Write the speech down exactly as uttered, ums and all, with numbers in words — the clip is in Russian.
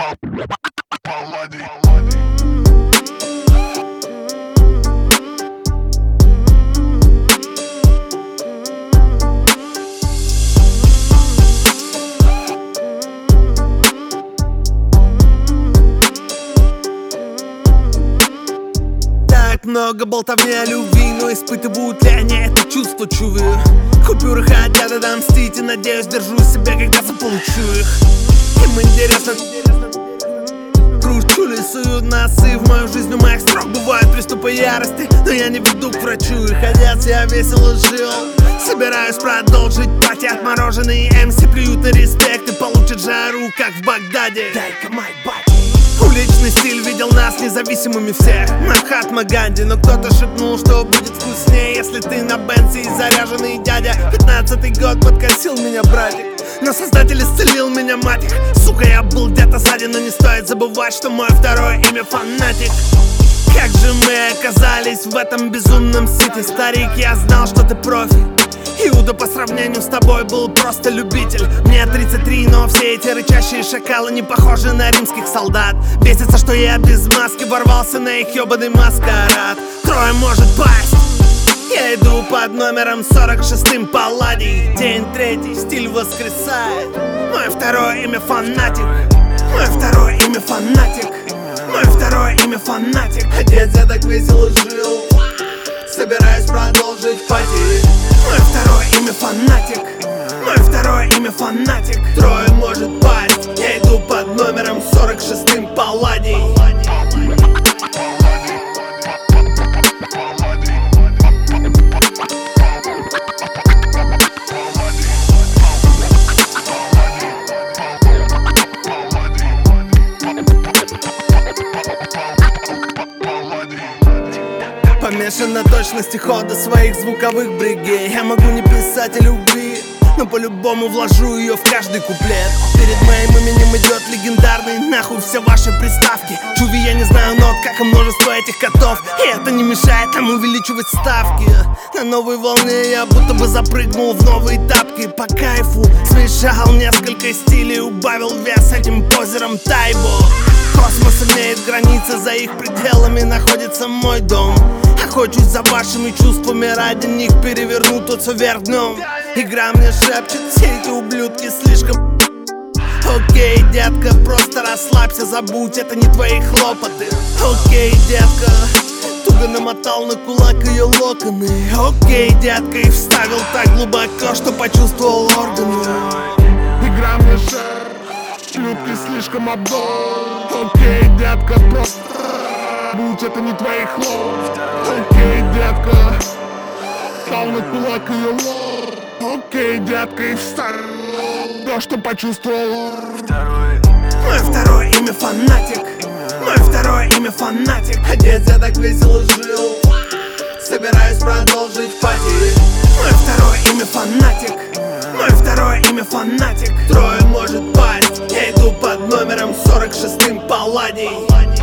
Много болтовни о любви, но испытывают ли они это чувство, чувы? Купюры хотят отомстить и, надеюсь, держу себя, когда заполучу их. Им интересно, кручу ли суют носы в мою жизнь, у моих строк бывают приступы ярости, но я не веду к врачу, и ходят, я весело жил. Собираюсь продолжить пати, отмороженные эм си плюют на респект и получат жару, как в Багдаде. Дай-ка мой бати. Уличный стиль видел нас независимыми всех, Махатма Ганди. Но кто-то шепнул, что будет вкуснее, если ты на Бенце и заряженный дядя. Пятнадцатый год подкосил меня братик, но создатель исцелил меня, мать их. Сука, я был где-то сзади, но не стоит забывать, что мое второе имя фанатик. Как же мы оказались в этом безумном сити? Старик, я знал, что ты профи. Иуда по сравнению с тобой был просто любитель. Мне тридцать три, но все эти рычащие шакалы не похожи на римских солдат. Бесится, что я без маски ворвался на их ёбаный маскарад. Трое может пасть. Я иду под номером сорок шестым Палладий. День третий, стиль воскресает. Мое второе имя фанатик. Мое второе имя фанатик. Мое второе имя фанатик. Отец, я так весело жил. Собираюсь продолжить пати. Мое второе имя фанатик. Мое второе имя фанатик. Трое может пасть. Я иду под номером сорок шестым Палладий. Помешан на точности хода своих звуковых бригей. Я могу не писать о любви, но по-любому вложу ее в каждый куплет. Перед моим именем идет легендарный нахуй все ваши приставки. Чуви, я не знаю нот, как и множество этих котов, и это не мешает нам увеличивать ставки. На новой волне я будто бы запрыгнул в новые тапки. По кайфу смешал несколько стилей, убавил вес этим позером Тайбо. Космос имеет границы, за их пределами находится мой дом. Охочусь за вашими чувствами, ради них переверну тот все вверх дном. Игра мне шепчет, все эти ублюдки слишком. Окей, детка, просто расслабься, забудь, это не твои хлопоты. Окей, детка, туго намотал на кулак ее локоны. Окей, детка, и вставил так глубоко, что почувствовал органы. Игра мне шепчет, ублюдки слишком обдол. Окей, детка, просто будь, это не твои хлопоты. Окей, детка, стал на кулак ее лор. Окей, детка, и вставил то, что почувствовал. Мое второе имя фанатик. Мое второе имя фанатик. Отец, я так весело жил. Собираюсь продолжить пати. Мое второе имя фанатик. Мое второе имя фанатик. Трое может пасть. Я иду под номером сорок шестым Палладий.